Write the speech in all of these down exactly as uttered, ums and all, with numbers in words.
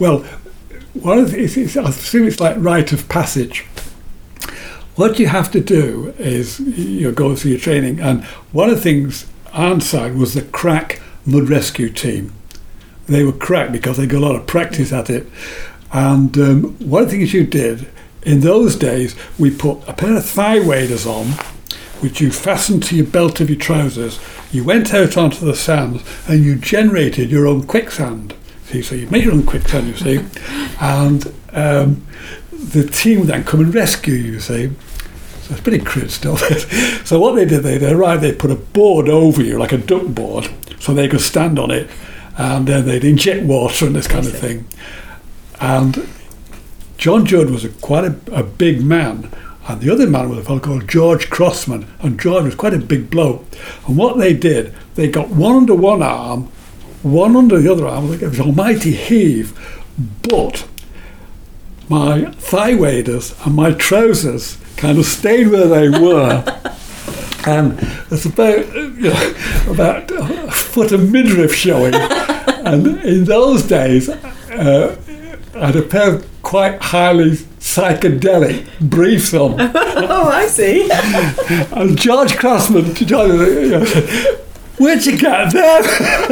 Well, one of the, it's, it's, I assume it's like rite of passage. What you have to do is you go through your training, and one of the things Arnside was the crack mud rescue team. They were crack because they got a lot of practice at it. And um, one of the things you did, in those days, we put a pair of thigh waders on, which you fastened to your belt of your trousers. You went out onto the sands and you generated your own quicksand. See, so you made your own quicksand, you see, and um, the team would then come and rescue you, you see. So it's pretty crude stuff. So what they did, they, they arrived, they put a board over you, like a duck board, so they could stand on it, and then they'd inject water and this kind of thing. And John Judd was a, quite a, a big man, and the other man was a fellow called George Crossman, and George was quite a big bloke. And what they did, they got one under one arm, one under the other arm, like it was an almighty heave, but my thigh waders and my trousers kind of stayed where they were. And there's about, you know, about a foot of midriff showing. And in those days, uh, I had a pair of quite highly psychedelic briefs on. Oh, I see. And George Crossman, you know, said, "Where'd you get them?"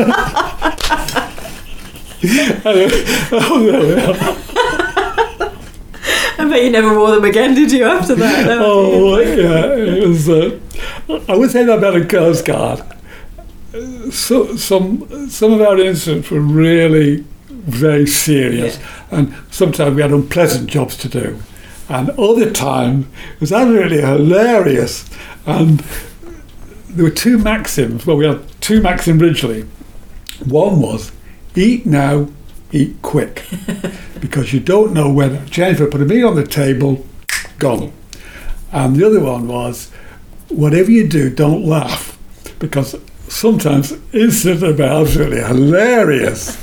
And, oh, there we are. I bet you never wore them again, did you, after that? No, oh, yeah, it was... Uh, I would say that about a Coast Guard. So, some, some of our incidents were really very serious, yeah. And sometimes we had unpleasant jobs to do. And other times, it was absolutely hilarious. And there were two maxims. Well, we had two maxims originally. One was, eat now, eat quick. Because you don't know when Jennifer put a meal on the table, gone. And the other one was, whatever you do, don't laugh. Because sometimes incidents are absolutely hilarious.